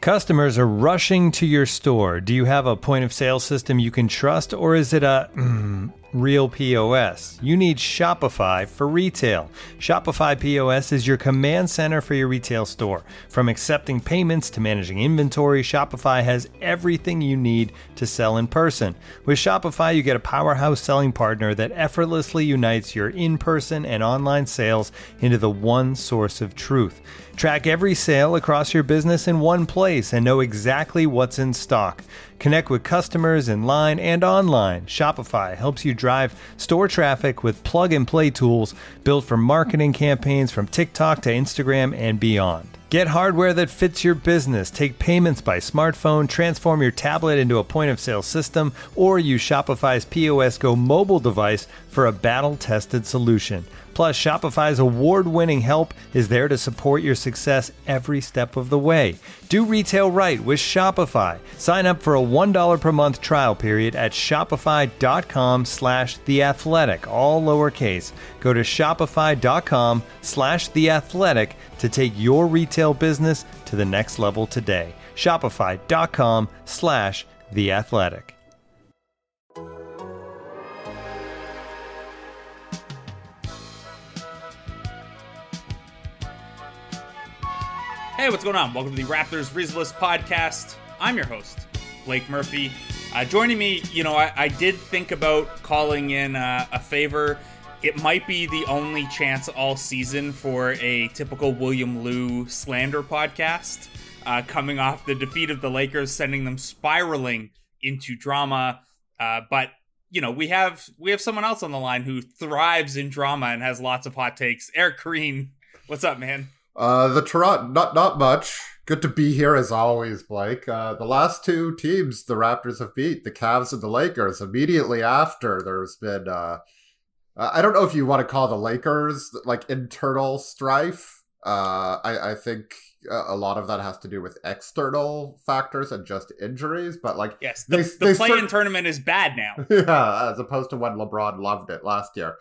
Customers are rushing to your store. Do you have a point of sale system you can trust, or is it a real POS? You need Shopify for retail. Shopify POS is your command center for your retail store. From accepting payments to managing inventory, Shopify has everything you need to sell in person. With Shopify, you get a powerhouse selling partner that effortlessly unites your in-person and online sales into the one source of truth. Track every sale across your business in one place and know exactly what's in stock. Connect with customers in line and online. Shopify helps you drive store traffic with plug-and-play tools built for marketing campaigns from TikTok to Instagram and beyond. Get hardware that fits your business. Take payments by smartphone, transform your tablet into a point-of-sale system, or use Shopify's POS Go mobile device for a battle-tested solution. Plus, Shopify's award-winning help is there to support your success every step of the way. Do retail right with Shopify. Sign up for a $1 per month trial period at shopify.com/theathletic, all lowercase. Go to shopify.com/theathletic to take your retail business to the next level today. Shopify.com/theathletic. Hey, what's going on? Welcome to the Raptors Rizless podcast. I'm your host, Blake Murphy. Joining me, I did think about calling in a favor. It might be the only chance all season for a typical William Lou slander podcast, coming off the defeat of the Lakers, sending them spiraling into drama. But we have someone else on the line who thrives in drama and has lots of hot takes. Eric Green, what's up, man? The Toronto, not much. Good to be here as always, Blake. The last two teams the Raptors have beat, the Cavs and the Lakers, immediately after there's been, I don't know if you want to call the Lakers like internal strife. I think a lot of that has to do with external factors and just injuries, but like, yes, the play-in tournament is bad now. Yeah, as opposed to when LeBron loved it last year.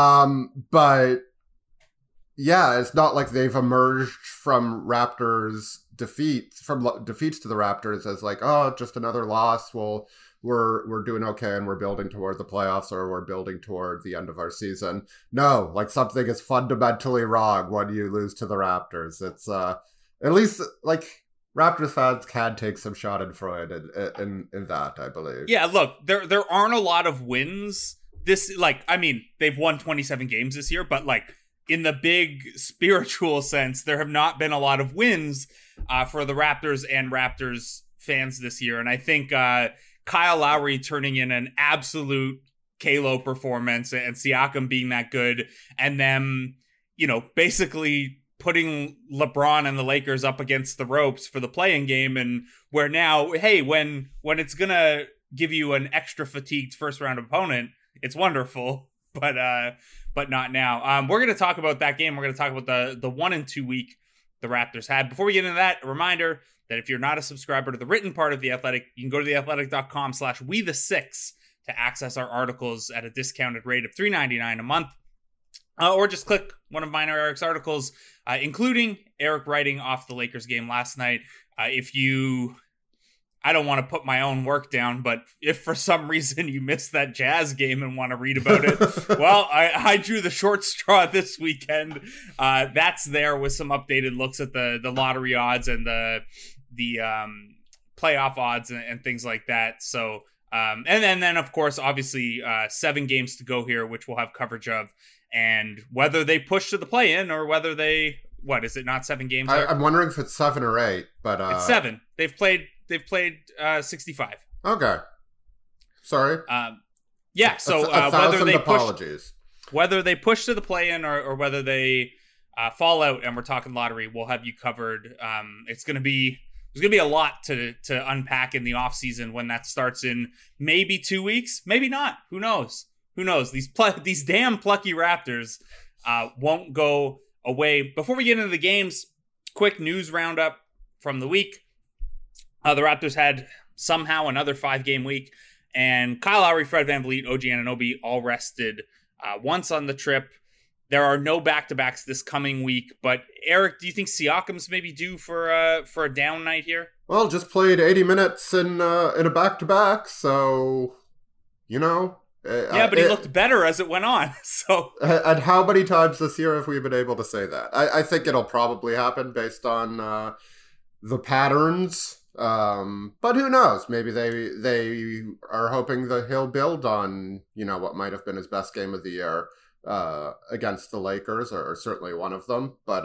But yeah, it's not like they've emerged from defeats to the Raptors as like, oh, just another loss. Well, we're doing okay and we're building toward the playoffs, or we're building toward the end of our season. No, like something is fundamentally wrong when you lose to the Raptors. It's at least like Raptors fans can take some schadenfreude in that, I believe. Yeah, look, there aren't a lot of wins. They've won 27 games this year, but like, in the big spiritual sense, there have not been a lot of wins for the Raptors and Raptors fans this year. And I think Kyle Lowry turning in an absolute Kalo performance and Siakam being that good, and them, basically putting LeBron and the Lakers up against the ropes for the play-in game, and where now, hey, when it's going to give you an extra fatigued first-round opponent, it's wonderful. But not now. We're going to talk about that game. We're going to talk about the 1-2 week the Raptors had. Before we get into that, a reminder that if you're not a subscriber to the written part of The Athletic, you can go to theathletic.com/we6 to access our articles at a discounted rate of $3.99 a month. Or just click one of mine or Eric's articles, including Eric writing off the Lakers game last night. I don't want to put my own work down, but if for some reason you missed that Jazz game and want to read about it, well, I drew the short straw this weekend. That's there with some updated looks at the lottery odds and the playoff odds and things like that. So, and then of course, obviously, 7 games to go here, which we'll have coverage of, and whether they push to the play-in or whether they, what is it? Not 7 games? I'm wondering if it's 7 or 8, but it's 7. They've played 65. Okay. Sorry. Yeah. So whether they push to the play-in or whether they fall out, and we're talking lottery, we'll have you covered. There's going to be a lot to unpack in the off season when that starts in maybe 2 weeks, maybe not. Who knows? These damn plucky Raptors won't go away. Before we get into the games, quick news roundup from the week. The Raptors had somehow another 5-game week, and Kyle Lowry, Fred VanVleet, OG Anunoby all rested once on the trip. There are no back-to-backs this coming week, but Eric, do you think Siakam's maybe due for a down night here? Well, just played 80 minutes in a back-to-back, so, you know. Yeah, but he looked better as it went on. So, and how many times this year have we been able to say that? I think it'll probably happen based on the patterns. But who knows? Maybe they are hoping that he'll build on, what might have been his best game of the year against the Lakers, or certainly one of them. But,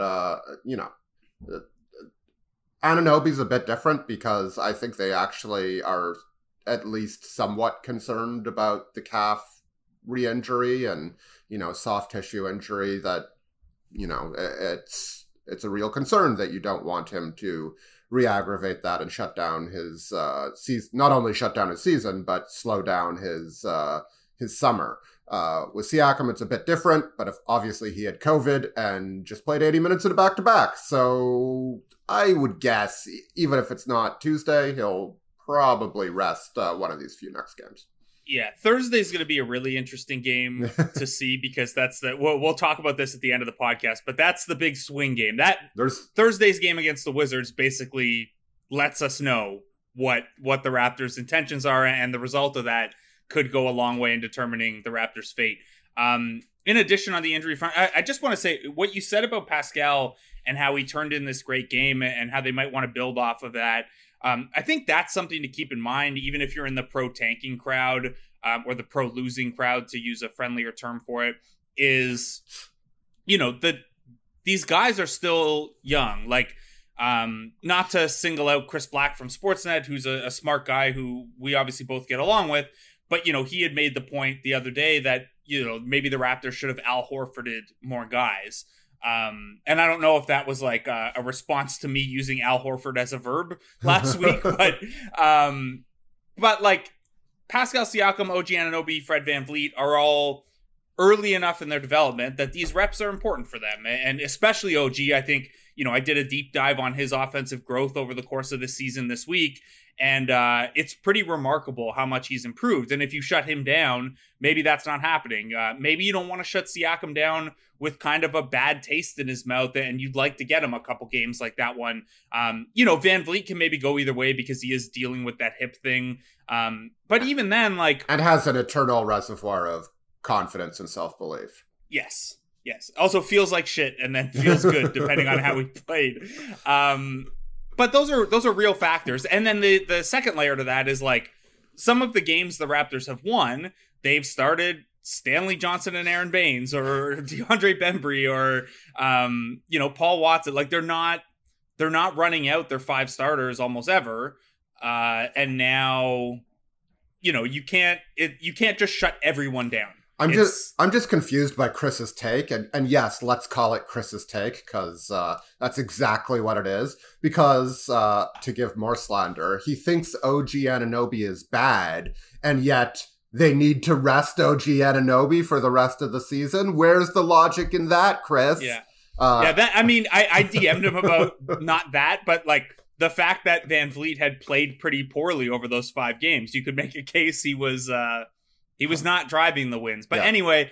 Anunoby's a bit different because I think they actually are at least somewhat concerned about the calf re-injury and, soft tissue injury that, it's a real concern that you don't want him to re-aggravate that and shut down his season, not only shut down his season, but slow down his summer. With Siakam, it's a bit different, but obviously he had COVID and just played 80 minutes in a back-to-back. So I would guess, even if it's not Tuesday, he'll probably rest one of these few next games. Yeah, Thursday's going to be a really interesting game to see because that's we'll talk about this at the end of the podcast, but that's the big swing game. Thursday's game against the Wizards basically lets us know what the Raptors' intentions are, and the result of that could go a long way in determining the Raptors' fate. In addition, on the injury front, I just want to say what you said about Pascal and how he turned in this great game and how they might want to build off of that. I think that's something to keep in mind, even if you're in the pro-tanking crowd or the pro-losing crowd, to use a friendlier term for it, is, these guys are still young. Like, not to single out Chris Black from Sportsnet, who's a smart guy who we obviously both get along with, but, he had made the point the other day that, maybe the Raptors should have Al Horforded more guys. And I don't know if that was like a response to me using Al Horford as a verb last week, but like Pascal Siakam, OG Anunoby, Fred VanVleet are all early enough in their development that these reps are important for them. And especially OG, I think, I did a deep dive on his offensive growth over the course of the season this week. And it's pretty remarkable how much he's improved. And if you shut him down, maybe that's not happening. Maybe you don't want to shut Siakam down with kind of a bad taste in his mouth, and you'd like to get him a couple games like that one. VanVleet can maybe go either way because he is dealing with that hip thing. But even then, like... And has an eternal reservoir of confidence and self-belief. Yes. Also feels like shit and then feels good depending on how he played. But those are real factors. And then the second layer to that is like some of the games the Raptors have won, they've started Stanley Johnson and Aaron Baines or DeAndre Bembry or Paul Watson. Like they're not running out their five starters almost ever. And now you can't just shut everyone down. I'm just confused by Chris's take, and yes, let's call it Chris's take because that's exactly what it is. Because to give more slander, he thinks OG Anunoby is bad, and yet they need to rest OG Anunoby for the rest of the season. Where's the logic in that, Chris? Yeah, I DM'd him about not that, but like the fact that VanVleet had played pretty poorly over those 5 games, you could make a case he was not driving the wins. But anyway,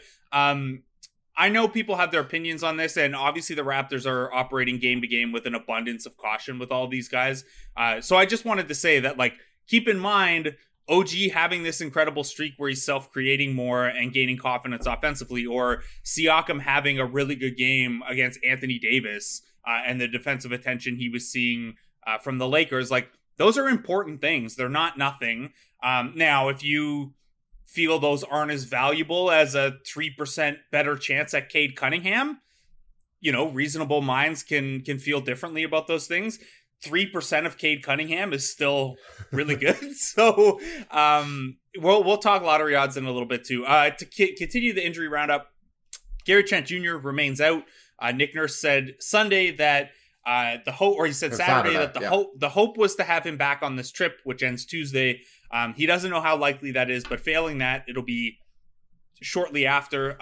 I know people have their opinions on this, and obviously the Raptors are operating game to game with an abundance of caution with all these guys. So I just wanted to say that, like, keep in mind OG having this incredible streak where he's self-creating more and gaining confidence offensively, or Siakam having a really good game against Anthony Davis and the defensive attention he was seeing from the Lakers. Like, those are important things. They're not nothing. Now, if you feel those aren't as valuable as a 3% better chance at Cade Cunningham, reasonable minds can feel differently about those things. 3% of Cade Cunningham is still really good. So we'll talk lottery odds in a little bit too. To continue the injury roundup, Gary Trent Jr. remains out. Nick Nurse said Sunday that the hope, or he said Saturday that the hope was to have him back on this trip, which ends Tuesday. He doesn't know how likely that is, but failing that, it'll be shortly after.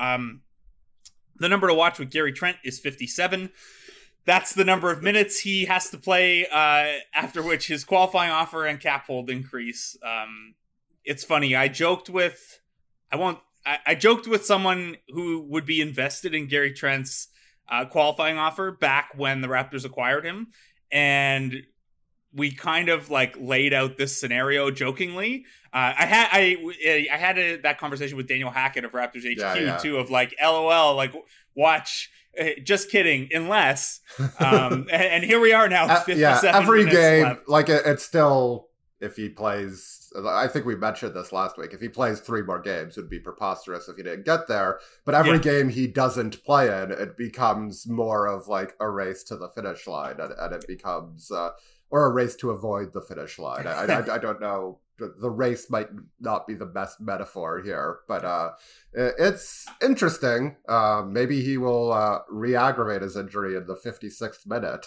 The number to watch with Gary Trent is 57. That's the number of minutes he has to play, after which his qualifying offer and cap hold increase. It's funny. I joked with, I joked with someone who would be invested in Gary Trent's qualifying offer back when the Raptors acquired him, and we kind of like laid out this scenario jokingly. I had that conversation with Daniel Hackett of Raptors HQ too, of like, LOL, like watch. Just kidding, unless and here we are now. 57 every game left. Like it's still, if he plays, I think we mentioned this last week, if he plays 3 more games, it would be preposterous if he didn't get there. But every game he doesn't play in, it becomes more of like a race to the finish line, and it becomes or a race to avoid the finish line. I don't know. The race might not be the best metaphor here, but it's interesting. Maybe he will re-aggravate his injury in the 56th minute,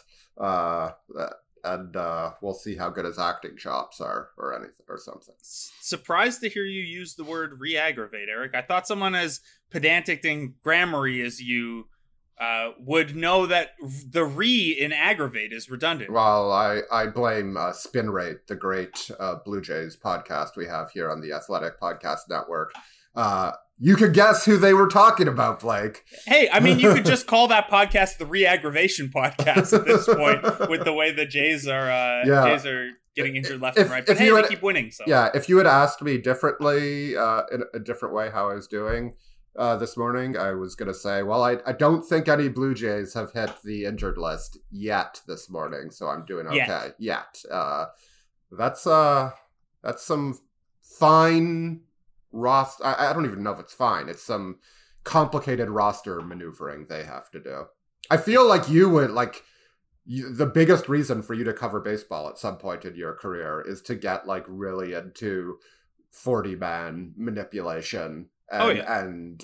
and we'll see how good his acting chops are, or anything, or something. Surprised to hear you use the word re-aggravate, Eric. I thought someone as pedantic and grammary as you would know that the re in aggravate is redundant. Well, I blame Spin Rate, the great Blue Jays podcast we have here on the Athletic Podcast Network. You could guess who they were talking about, Blake. Hey, I mean, you could just call that podcast the Re-Aggravation Podcast at this point, with the way the Jays are getting injured left and right. But they keep winning. So yeah, if you had asked me differently, in a different way, how I was doing this morning, I was going to say, well, I don't think any Blue Jays have hit the injured list yet this morning, so I'm doing okay. Yet. That's some fine roster. I don't even know if it's fine. It's some complicated roster maneuvering they have to do. I feel like you would, the biggest reason for you to cover baseball at some point in your career is to get like really into 40-man manipulation and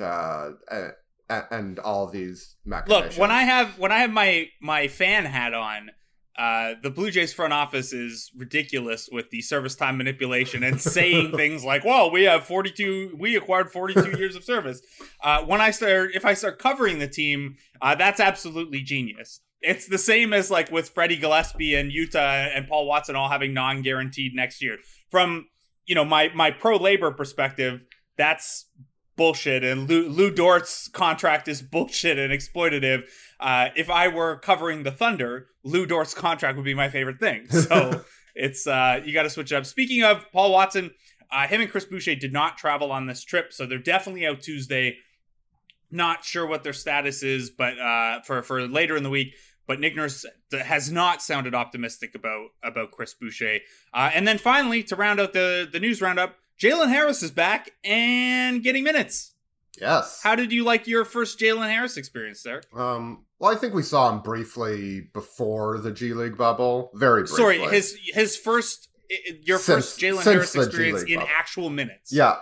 all these machinations. Look, when I have my fan hat on, the Blue Jays front office is ridiculous with the service time manipulation and saying things like, "Well, we acquired 42 years of service." If I start covering the team, that's absolutely genius. It's the same as like with Freddie Gillespie and Utah and Paul Watson all having non-guaranteed next year. From my pro labor perspective, that's bullshit, and Lou Dort's contract is bullshit and exploitative. If I were covering the Thunder, Lou Dort's contract would be my favorite thing. So it's you got to switch it up. Speaking of Paul Watson, him and Chris Boucher did not travel on this trip, so they're definitely out Tuesday. Not sure what their status is, but for later in the week. But Nick Nurse has not sounded optimistic about Chris Boucher. And then finally, to round out the news roundup, Jalen Harris is back and getting minutes. Yes. How did you like your first Jalen Harris experience there? Well, I think we saw him briefly before the G League bubble. Very briefly. Sorry, his first Jalen Harris experience in actual minutes. Yeah.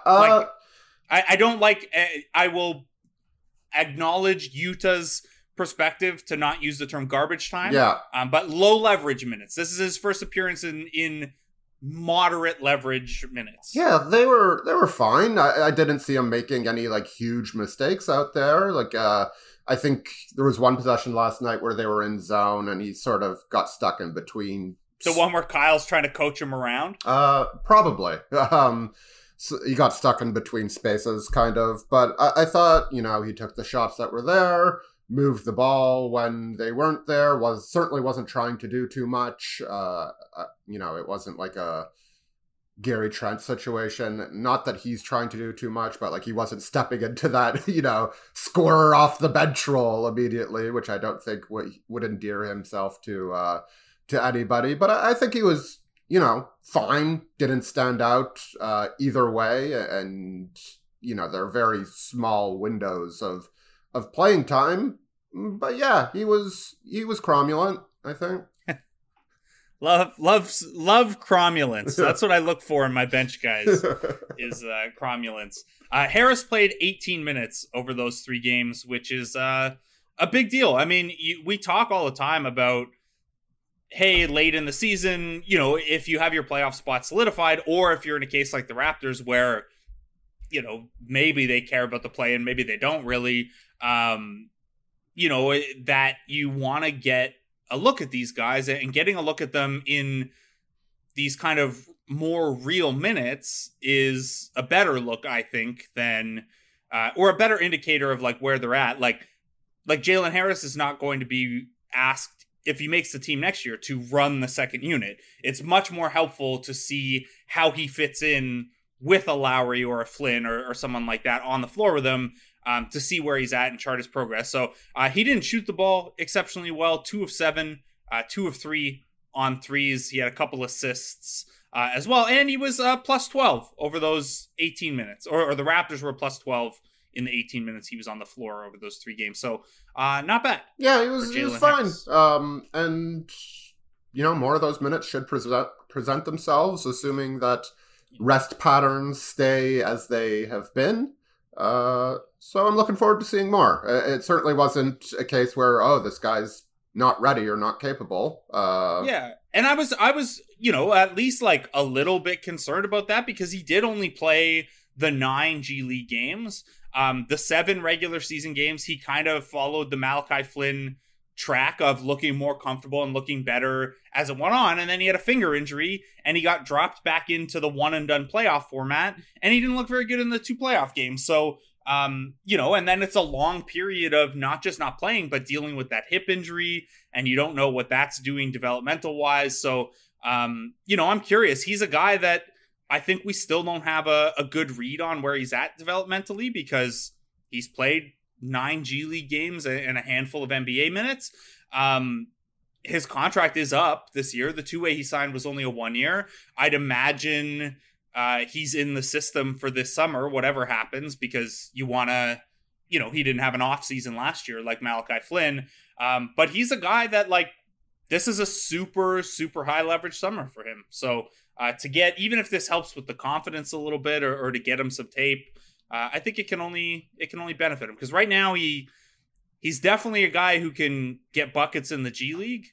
I don't like. I will acknowledge Utah's perspective to not use the term garbage time. Yeah. But low leverage minutes. This is his first appearance in moderate leverage minutes. Yeah, they were fine. I didn't see him making any like huge mistakes out there. Like I think there was one possession last night where they were in zone and he sort of got stuck in between. The one where Kyle's trying to coach him around? Probably. So he got stuck in between spaces, kind of. But I thought, he took the shots that were there, moved the ball when they weren't there, certainly wasn't trying to do too much. It wasn't like a Gary Trent situation. Not that he's trying to do too much, but like he wasn't stepping into that, scorer off the bench role immediately, which I don't think would endear himself to anybody. But I think he was, fine. Didn't stand out either way. And, there are very small windows of playing time. But yeah, he was cromulent, I think. Love cromulence. That's what I look for in my bench guys is cromulence. Harris played 18 minutes over those 3 games, which is a big deal. I mean, we talk all the time about, hey, late in the season, if you have your playoff spot solidified, or if you're in a case like the Raptors where, maybe they care about the play and maybe they don't really, that you want to get a look at these guys, and getting a look at them in these kind of more real minutes is a better look, I think, than or a better indicator of like where they're at. Like Jalen Harris is not going to be asked if he makes the team next year to run the second unit. It's much more helpful to see how he fits in with a Lowry or a Flynn or someone like that on the floor with him, to see where he's at and chart his progress. So he didn't shoot the ball exceptionally well. 2 of 7, 2 of 3 on threes. He had a couple assists as well. And he was plus 12 over those 18 minutes. Or the Raptors were plus 12 in the 18 minutes he was on the floor over those 3 games. So not bad. Yeah, he was fine. And, more of those minutes should present themselves, assuming that rest patterns stay as they have been. So I'm looking forward to seeing more. It certainly wasn't a case where, this guy's not ready or not capable. Yeah. And I was, at least like a little bit concerned about that, because he did only play the 9 G League games. The 7 regular season games, he kind of followed the Malachi Flynn track of looking more comfortable and looking better as it went on. And then he had a finger injury and he got dropped back into the one and done playoff format, and he didn't look very good in the 2 playoff games. So, and then it's a long period of not just not playing, but dealing with that hip injury, and you don't know what that's doing developmental wise. So, I'm curious. He's a guy that I think we still don't have a good read on where he's at developmentally, because he's played 9 G League games and a handful of NBA minutes. His contract is up this year. The 2-way he signed was only a 1 year. I'd imagine he's in the system for this summer, whatever happens, because you want to, he didn't have an off season last year like Malachi Flynn. But he's a guy that, like, this is a super, super high leverage summer for him. So to get, even if this helps with the confidence a little bit, or to get him some tape, I think it can only benefit him, because right now he's definitely a guy who can get buckets in the G League.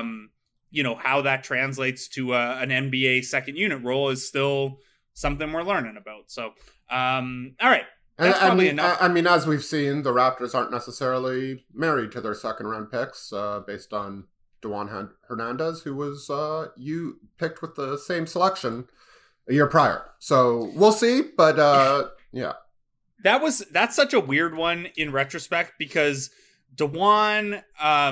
How that translates to an NBA second unit role is still something we're learning about. So, all right. That's probably enough. I mean, as we've seen, the Raptors aren't necessarily married to their second round picks, based on Dewan Hernandez, who was you picked with the same selection a year prior. So we'll see, but yeah. That's such a weird one in retrospect, because Dewan,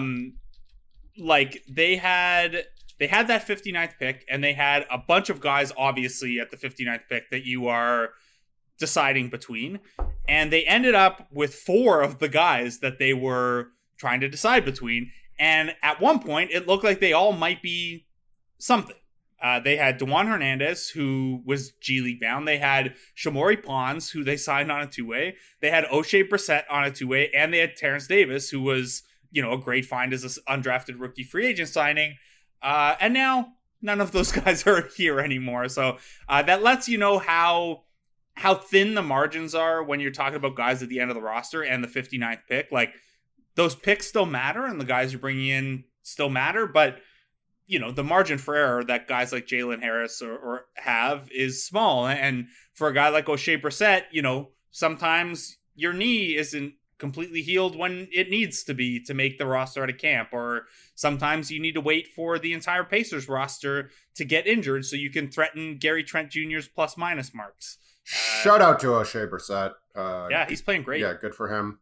they had that 59th pick, and they had a bunch of guys obviously at the 59th pick that you are deciding between, and they ended up with 4 of the guys that they were trying to decide between. And at one point it looked like they all might be something. They had Dewan Hernandez, who was G League bound. They had Shamori Pons, who they signed on a 2-way. They had O'Shea Brissett on a 2-way, and they had Terrence Davis, who was, a great find as an undrafted rookie free agent signing. And now none of those guys are here anymore. So that lets you know how thin the margins are when you're talking about guys at the end of the roster and the 59th pick. Like, those picks still matter, and the guys you're bringing in still matter, but the margin for error that guys like Jalen Harris or have is small. And for a guy like O'Shea Brissett, sometimes your knee isn't completely healed when it needs to be to make the roster at a camp, or sometimes you need to wait for the entire Pacers roster to get injured so you can threaten Gary Trent Jr.'s plus minus marks. Shout out to O'Shea Brissett. Yeah, he's playing great. Yeah, good for him.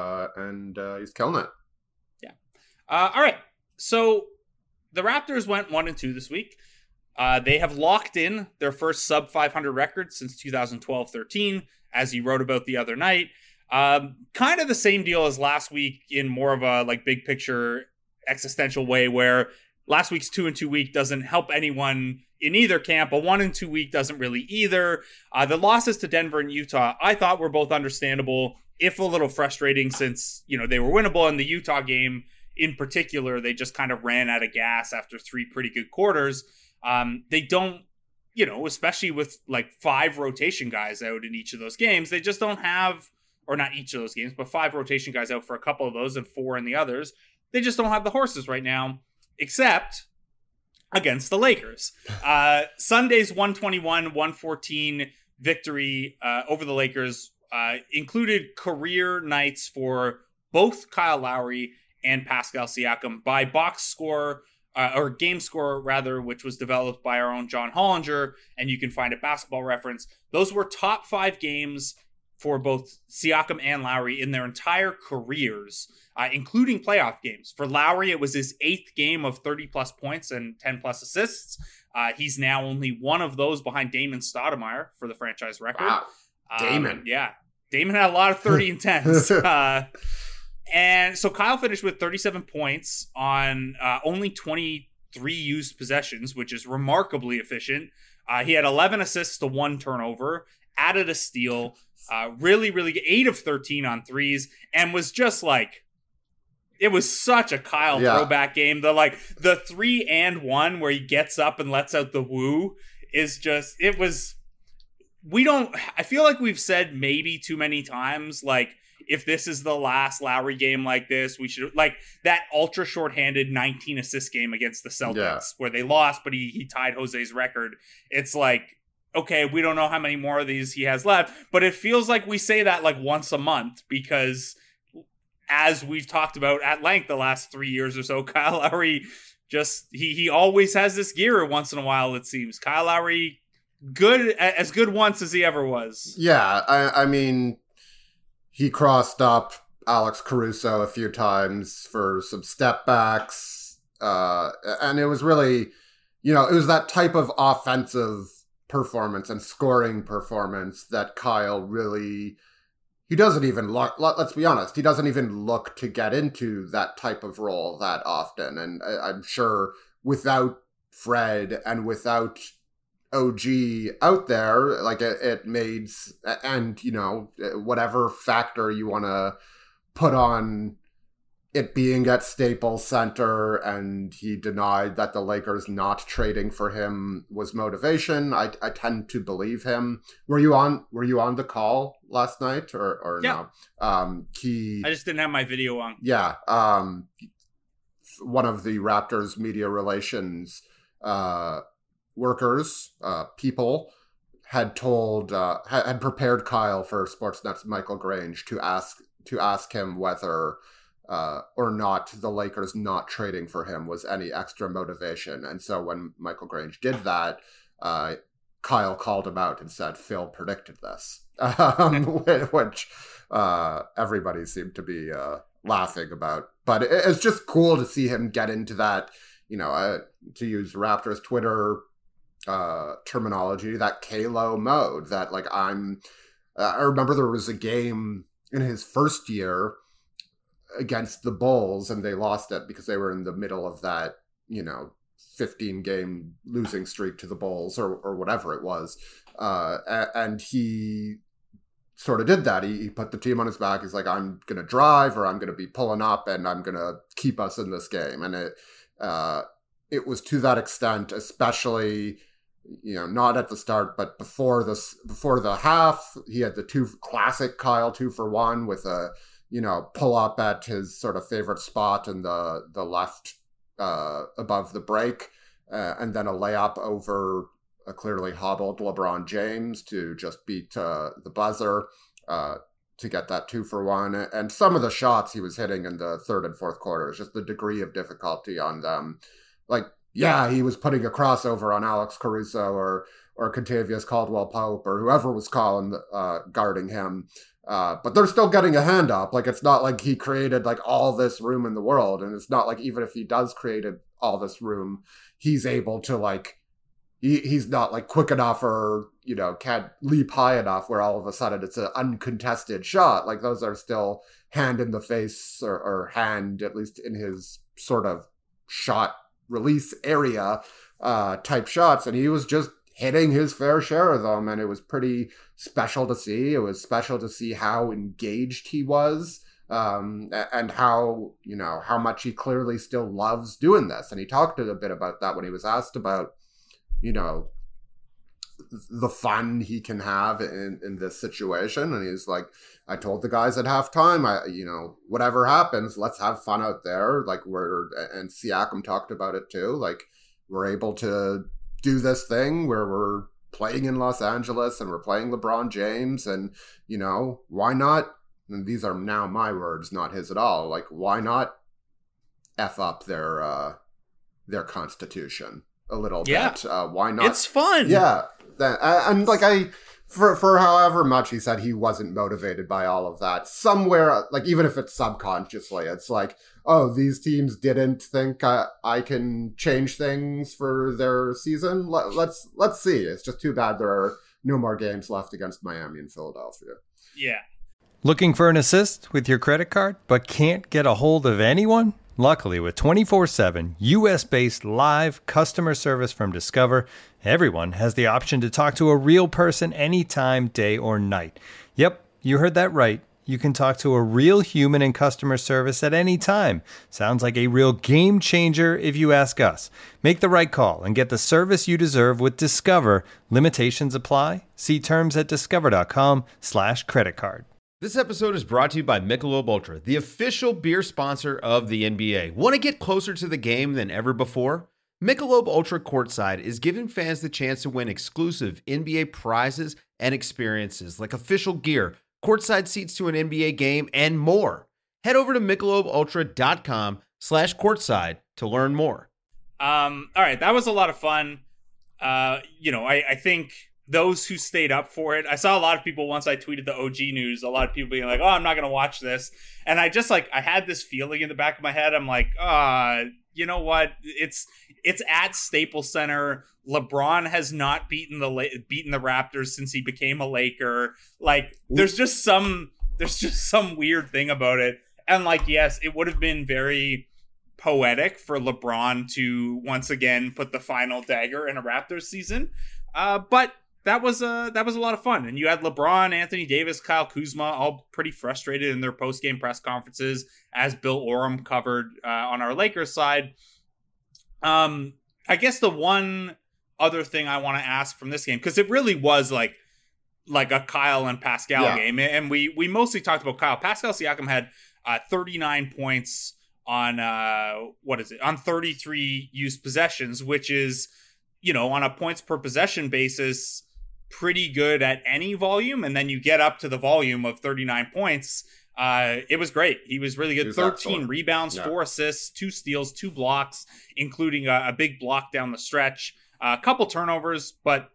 And he's killing it. Yeah. All right. So the Raptors went 1-2 this week. They have locked in their first sub 500 record since 2012-13, as you wrote about the other night. Kind of the same deal as last week, in more of a big picture existential way, where last week's 2-2 week doesn't help anyone in either camp. A 1-2 week doesn't really either. The losses to Denver and Utah, I thought, were both understandable, if a little frustrating, since they were winnable. In the Utah game in particular, they just kind of ran out of gas after 3 pretty good quarters. They don't, especially with 5 rotation guys out in each of those games, they just don't have, or not each of those games, but 5 rotation guys out for a couple of those and 4 in the others. They just don't have the horses right now, except against the Lakers. Sunday's 121-114 victory over the Lakers included career nights for both Kyle Lowry and Pascal Siakam by box score, or game score rather, which was developed by our own John Hollinger, and you can find a Basketball Reference. Those were top 5 games for both Siakam and Lowry in their entire careers, including playoff games. For Lowry, it was his 8th game of 30-plus points and 10-plus assists. He's now only one of those behind Damon Stoudemire for the franchise record. Wow. Damon. Yeah. Damon had a lot of 30 and 10s. And so Kyle finished with 37 points on only 23 used possessions, which is remarkably efficient. He had 11 assists to 1 turnover, added a steal, really, really good, 8 of 13 on threes, and was just like, it was such a Kyle throwback game. The 3-and-1 where he gets up and lets out the woo is just, I feel like we've said maybe too many times, like, if this is the last Lowry game like this, we should, like, that ultra shorthanded 19 assist game against the Celtics where they lost, but he tied Jose's record. It's like, okay, we don't know how many more of these he has left, but it feels like we say that like once a month because, as we've talked about at length the last 3 years or so, Kyle Lowry just, he always has this gear once in a while, it seems. Kyle Lowry, as good once as he ever was. Yeah, I mean, he crossed up Alex Caruso a few times for some step backs, and it was really, it was that type of offensive performance and scoring performance that Kyle really, he doesn't even look, let's be honest, he doesn't even look to get into that type of role that often. And I'm sure without Fred and without OG out there, like it made, and whatever factor you want to put on it being at Staples Center, and he denied that the Lakers not trading for him was motivation. I tend to believe him. Were you on the call last night or no? I just didn't have my video on. Yeah. One of the Raptors media relations workers, people had told, had prepared Kyle for Sportsnet's Michael Grange to ask him whether or not the Lakers not trading for him was any extra motivation. And so when Michael Grange did that, Kyle called him out and said, Phil predicted this, which everybody seemed to be laughing about. But it's just cool to see him get into that, to use Raptors Twitter terminology, that K-Lo mode, that like I remember there was a game in his first year against the Bulls, and they lost it because they were in the middle of that, 15-game losing streak to the Bulls or whatever it was. And he sort of did that. He put the team on his back. He's like, I'm going to drive, or I'm going to be pulling up, and I'm going to keep us in this game. And it was to that extent, especially, not at the start, but before the half, he had the two classic Kyle 2-for-1 with a, pull up at his sort of favorite spot in the left above the break, and then a layup over a clearly hobbled LeBron James to just beat the buzzer to get that 2-for-1. And some of the shots he was hitting in the third and fourth quarters, just the degree of difficulty on them. Like, yeah, he was putting a crossover on Alex Caruso or Contavious Caldwell-Pope or whoever was guarding him. But they're still getting a hand up. Like, it's not like he created like all this room in the world. And it's not like even if he does create all this room, he's able to like, he's not like quick enough or, can't leap high enough where all of a sudden it's an uncontested shot. Like those are still hand in the face or hand, at least in his sort of shot release area type shots. And he was just hitting his fair share of them, and it was pretty special to see. It was special to see how engaged he was, and how much he clearly still loves doing this. And he talked a bit about that when he was asked about, the fun he can have in this situation. And he's like, I told the guys at halftime, whatever happens, let's have fun out there. Like and Siakam talked about it too. Like we're able to do this thing where we're playing in Los Angeles and we're playing LeBron James, and why not, and these are now my words, not his at all, like why not F up their constitution a little bit? Why not? It's fun. Yeah. And like for however much he said he wasn't motivated by all of that, somewhere, like, even if it's subconsciously, it's like, oh, these teams didn't think I can change things for their season. Let's see. It's just too bad there are no more games left against Miami and Philadelphia. Yeah. Looking for an assist with your credit card, but can't get a hold of anyone? Luckily, with 24/7 US-based live customer service from Discover, everyone has the option to talk to a real person anytime, day or night. Yep, you heard that right. You can talk to a real human in customer service at any time. Sounds like a real game changer if you ask us. Make the right call and get the service you deserve with Discover. Limitations apply. See terms at discover.com/creditcard. This episode is brought to you by Michelob Ultra, the official beer sponsor of the NBA. Want to get closer to the game than ever before? Michelob Ultra Courtside is giving fans the chance to win exclusive NBA prizes and experiences like official gear, courtside seats to an NBA game, and more. Head over to MichelobUltra.com/courtside to learn more. All right, that was a lot of fun. I think those who stayed up for it, I saw a lot of people, once I tweeted the OG news, a lot of people being like, oh, I'm not going to watch this. And I just, I had this feeling in the back of my head. I'm like, you know what? It's at Staples Center. LeBron has not beaten the Raptors since he became a Laker. There's just some weird thing about it. And yes, it would have been very poetic for LeBron to once again put the final dagger in a Raptors season. But that was a lot of fun. And you had LeBron, Anthony Davis, Kyle Kuzma, all pretty frustrated in their post-game press conferences, as Bill Oram covered on our Lakers side. I guess the one other thing I want to ask from this game, because it really was like a Kyle and Pascal game, and we mostly talked about Kyle. Pascal Siakam had 39 points on on 33 used possessions, which is, on a points per possession basis, pretty good at any volume. And then you get up to the volume of 39 points. It was great. He was really good. 13 rebounds, 4 assists, 2 steals, 2 blocks, including a big block down the stretch, a couple turnovers, but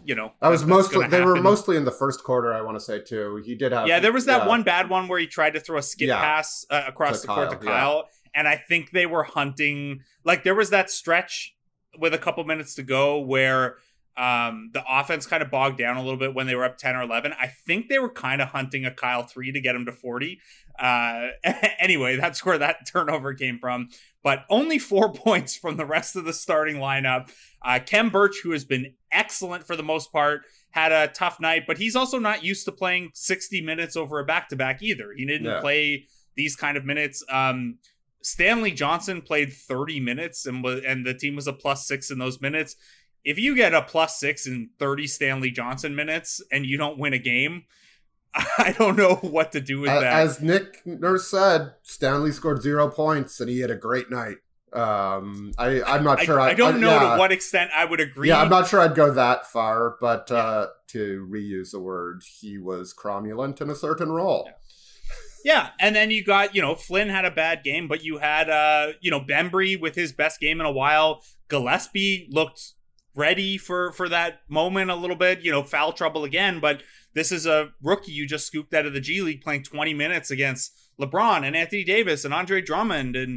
they were mostly in the first quarter, I want to say, too. He did have... Yeah, there was that one bad one where he tried to throw a skip pass across the court to Kyle. And I think they were hunting... there was that stretch with a couple minutes to go where the offense kind of bogged down a little bit when they were up 10 or 11. I think they were kind of hunting a Kyle 3 to get him to 40. Anyway, that's where that turnover came from. But only 4 points from the rest of the starting lineup. Khem Birch, who has been excellent for the most part, had a tough night, but he's also not used to playing 60 minutes over a back-to-back either. He didn't play these kind of minutes. Stanley Johnson played 30 minutes and the team was a +6 in those minutes. If you get a +6 in 30 Stanley Johnson minutes and you don't win a game, I don't know what to do with that. As Nick Nurse said, Stanley scored 0 points and he had a great night. I'm not sure. I don't know to what extent I would agree. Yeah, I'm not sure I'd go that far, but to reuse a word, he was cromulent in a certain role. Yeah, and then you got, Flynn had a bad game, but you had, Bembry with his best game in a while. Gillespie looked ready for that moment a little bit, foul trouble again, but this is a rookie you just scooped out of the G League playing 20 minutes against LeBron and Anthony Davis and Andre Drummond and,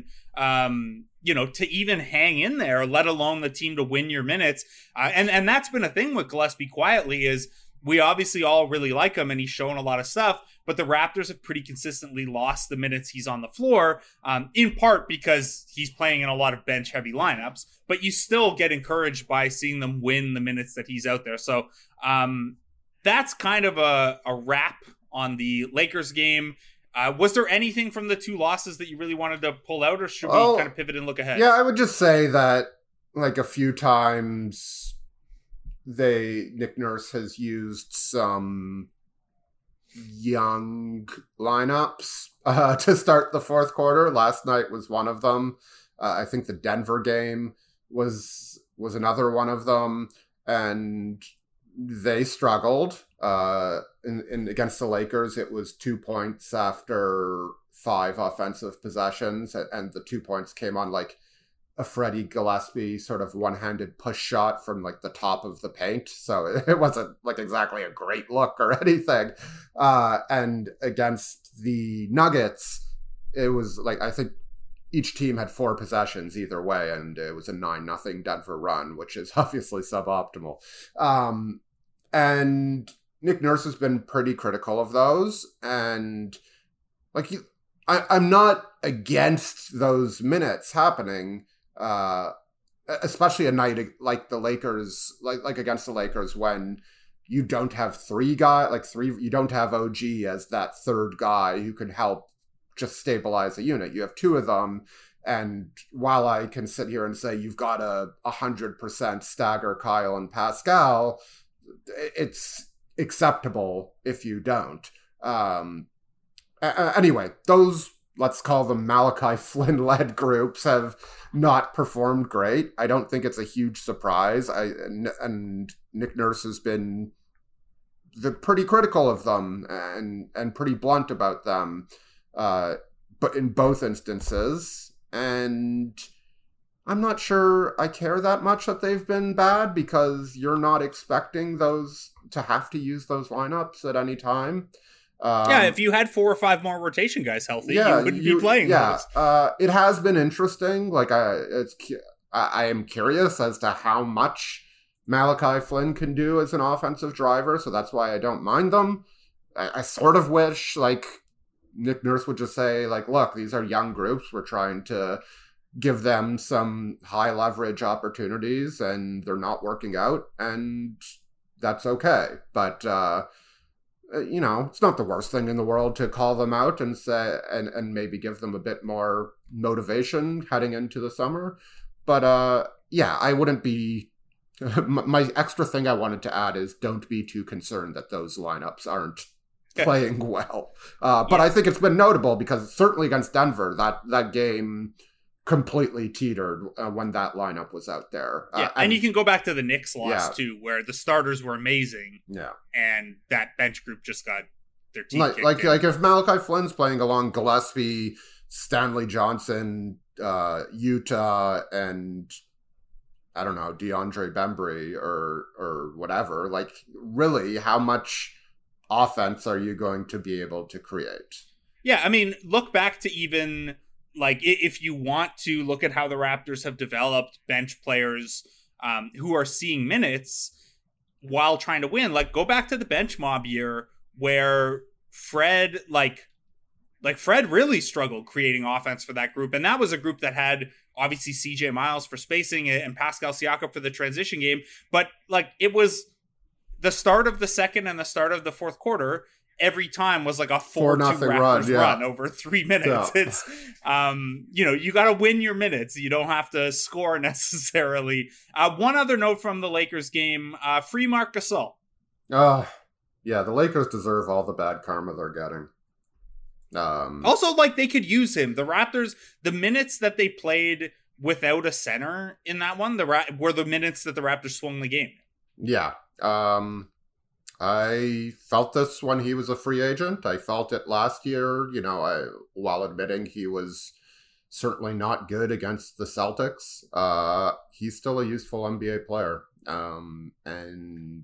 to even hang in there, let alone the team to win your minutes. And that's been a thing with Gillespie quietly is we obviously all really like him and he's shown a lot of stuff, but the Raptors have pretty consistently lost the minutes he's on the floor, in part because he's playing in a lot of bench-heavy lineups, but you still get encouraged by seeing them win the minutes that he's out there. So that's kind of a wrap on the Lakers game. Was there anything from the 2 losses that you really wanted to pull out, or should we kind of pivot and look ahead? Yeah, I would just say that, a few times Nick Nurse has used some young lineups to start the fourth quarter. Last night was one of them. I think the Denver game was another one of them, and they struggled. In against the Lakers, it was 2 points after 5 offensive possessions, and the 2 points came on a Freddie Gillespie sort of one-handed push shot from like the top of the paint. So it wasn't like exactly a great look or anything. And against the Nuggets, it was like, I think each team had 4 possessions either way, and it was a 9-0 Denver run, which is obviously suboptimal. And Nick Nurse has been pretty critical of those. And like, I'm not against those minutes happening, especially a night like the Lakers, like against the Lakers, when you don't have you don't have OG as that third guy who can help just stabilize a unit. You have 2 of them. And while I can sit here and say you've got a 100% stagger Kyle and Pascal, it's acceptable if you don't. Anyway, those, let's call them Malachi Flynn-led groups, have not performed great. I don't think it's a huge surprise. And Nick Nurse has been pretty critical of them and pretty blunt about them, but in both instances. And I'm not sure I care that much that they've been bad, because you're not expecting those to have to use those lineups at any time. If you had 4 or 5 more rotation guys healthy, you wouldn't be playing those. It has been interesting. Like, I am curious as to how much Malachi Flynn can do as an offensive driver, so that's why I don't mind them. I sort of wish, like, Nick Nurse would just say, like, look, these are young groups. We're trying to give them some high leverage opportunities, and they're not working out, and that's okay. But, it's not the worst thing in the world to call them out and say, and maybe give them a bit more motivation heading into the summer. But, I wouldn't be, my extra thing I wanted to add is don't be too concerned that those lineups aren't playing well. But I think it's been notable because certainly against Denver, that game completely teetered when that lineup was out there. And you can go back to the Knicks loss too, where the starters were amazing. Yeah. And that bench group just got their teeth kicked like in. if Malachi Flynn's playing along Gillespie, Stanley Johnson, Utah, and I don't know, DeAndre Bembry or whatever, like, really, how much offense are you going to be able to create? Yeah, I mean, look back to even, like, if you want to look at how the Raptors have developed bench players who are seeing minutes while trying to win, like, go back to the bench mob year where Fred, Fred really struggled creating offense for that group. And that was a group that had, obviously, CJ Miles for spacing and Pascal Siakam for the transition game. But, like, it was the start of the second and the start of the fourth quarter, every time was like a 4-2 Raptors run over 3 minutes. Yeah. It's, you got to win your minutes. You don't have to score necessarily. One other note from the Lakers game, free Marc Gasol. Yeah, the Lakers deserve all the bad karma they're getting. Also, like, they could use him. The Raptors, the minutes that they played without a center in that one, were the minutes that the Raptors swung the game. Yeah. I felt this when he was a free agent. I felt it last year, while admitting he was certainly not good against the Celtics. He's still a useful NBA player. And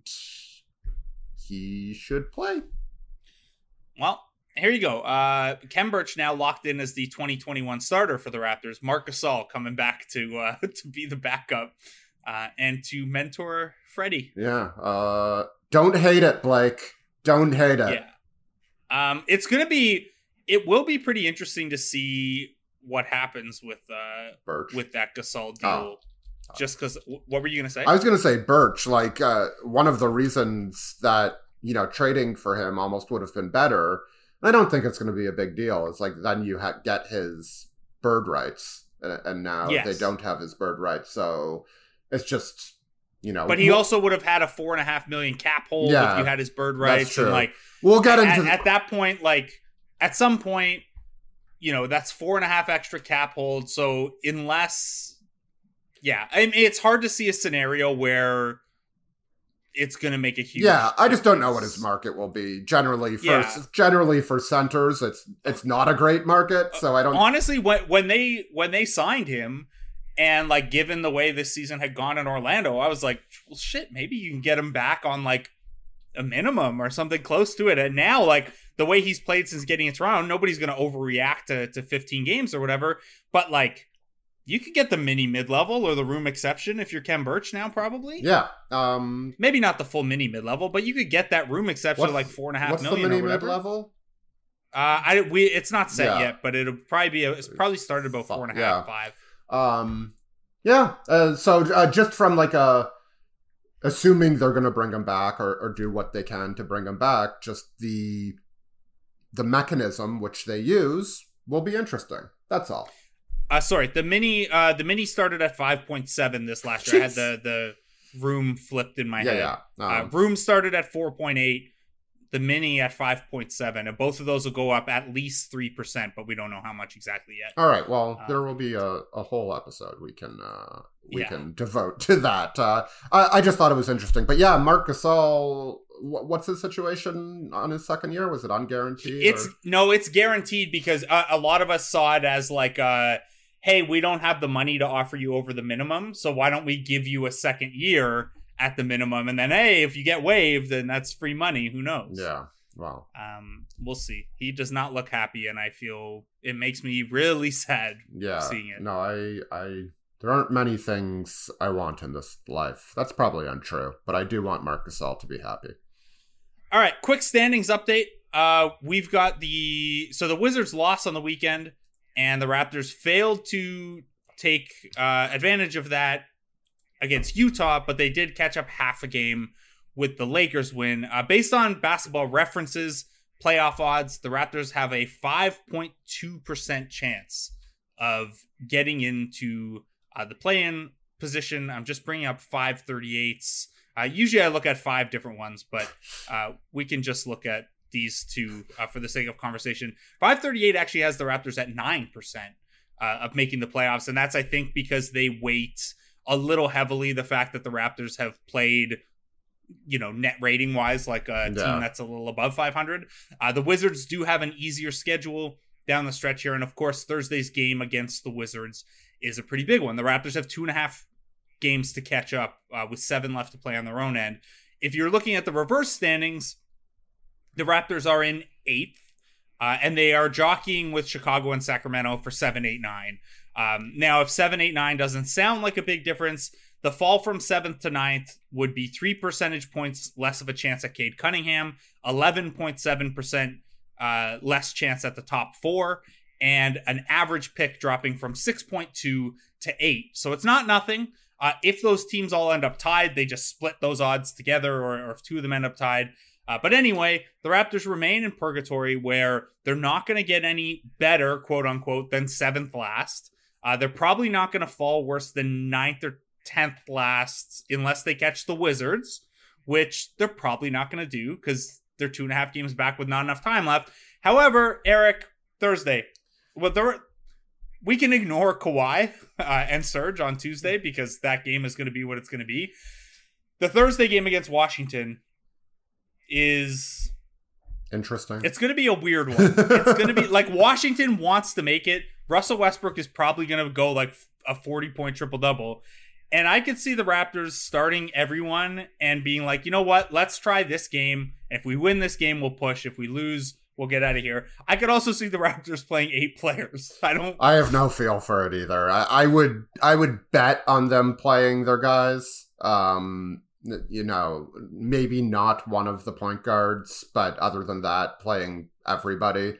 he should play. Well, here you go. Khem Birch now locked in as the 2021 starter for the Raptors. Marc Gasol coming back to be the backup and to mentor Freddie. Yeah. Don't hate it, Blake. Don't hate it. Yeah. It will be pretty interesting to see what happens with that Gasol deal. Just because, what were you going to say? I was going to say Birch. Like, one of the reasons that, trading for him almost would have been better. I don't think it's going to be a big deal. It's like, then you get his bird rights, and now they don't have his bird rights. So it's just, But he also would have had a $4.5 million cap hold if you had his bird rights. That's true. And, like, we'll get into at that point, like, at some point, that's 4.5 extra cap hold. So unless, I mean, it's hard to see a scenario where it's going to make a huge difference. I just don't know what his market will be. Generally for centers, it's not a great market. So I don't honestly when they signed him, And like, given the way this season had gone in Orlando, I was like, well, shit, maybe you can get him back on like a minimum or something close to it. And now, like, the way he's played since getting in Toronto, nobody's going to overreact to 15 games or whatever. But like, you could get the mini mid-level or the room exception if you're Ken Birch now, probably. Yeah. Maybe not the full mini mid-level, but you could get that room exception of like $4.5 million. What's the mini mid-level? It's not set yet, but it'll probably be it's probably started about 4.5, 5. So just from like assuming they're going to bring him back or do what they can to bring him back, just the mechanism which they use will be interesting. That's all. Sorry, the mini started at 5.7 this last year. I had the room flipped in my head. Room started at 4.8. The mini at 5.7, and both of those will go up at least 3%, but we don't know how much exactly yet. All right, well, there will be a whole episode we can devote to that. I just thought it was interesting, but yeah, Marc Gasol, what's his situation on his second year? Was it unguaranteed? It's guaranteed because a lot of us saw it as like, hey, we don't have the money to offer you over the minimum, so why don't we give you a second year at the minimum, and then hey, if you get waived, then that's free money. Who knows? Yeah. Wow. We'll see. He does not look happy, and I feel it makes me really sad. Seeing it. No, I there aren't many things I want in this life. That's probably untrue, but I do want Marc Gasol to be happy. All right, quick standings update. We've got the Wizards lost on the weekend, and the Raptors failed to take advantage of that against Utah, but they did catch up half a game with the Lakers win. Based on Basketball References playoff odds, the Raptors have a 5.2% chance of getting into the play-in position. I'm just bringing up 538s. Usually I look at 5 different ones, but we can just look at these two for the sake of conversation. 538 actually has the Raptors at 9% of making the playoffs, and that's, I think, because they weight a little heavily the fact that the Raptors have played, net rating wise, like a team that's a little above 500. The Wizards do have an easier schedule down the stretch here. And of course, Thursday's game against the Wizards is a pretty big one. The Raptors have 2.5 games to catch up with 7 left to play on their own end. If you're looking at the reverse standings, the Raptors are in 8th, and they are jockeying with Chicago and Sacramento for 7, 8, 9. Now, if 7, 8, 9 doesn't sound like a big difference, the fall from 7th to 9th would be 3 percentage points less of a chance at Cade Cunningham, 11.7% less chance at the top 4, and an average pick dropping from 6.2 to 8. So it's not nothing. If those teams all end up tied, they just split those odds together, or if 2 of them end up tied. But anyway, the Raptors remain in purgatory where they're not going to get any better, quote unquote, than 7th last. They're probably not going to fall worse than 9th or 10th last unless they catch the Wizards, which they're probably not going to do because they're 2.5 games back with not enough time left. However, Eric, Thursday, we can ignore Kawhi and Serge on Tuesday because that game is going to be what it's going to be. The Thursday game against Washington is interesting. It's going to be a weird one. It's going to be like Washington wants to make it. Russell Westbrook is probably going to go like a 40-point triple-double. And I could see the Raptors starting everyone and being like, you know what? Let's try this game. If we win this game, we'll push. If we lose, we'll get out of here. I could also see the Raptors playing 8 players. I have no feel for it either. I would bet on them playing their guys. Maybe not one of the point guards, but other than that, playing everybody.